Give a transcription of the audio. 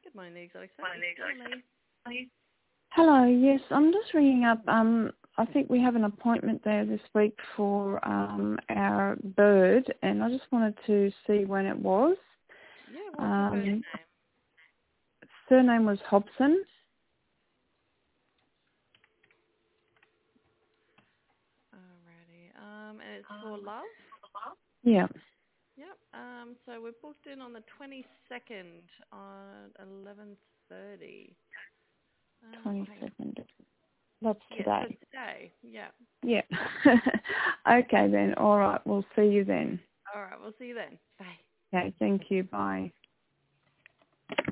Good morning, the exotic search. Hello, yes, I'm just ringing up. I think we have an appointment there this week for our bird, and I just wanted to see when it was. Yeah, what's your bird's name? Surname was Hobson. Alrighty. And it's for Love? Yeah. Yep. So we're booked in on the 22nd on 11:30. 22nd. That's Yes, today. that's today. Yeah. Yeah. Okay then. All right. We'll see you then. All right. We'll see you then. Bye. Okay. Thank you. Bye.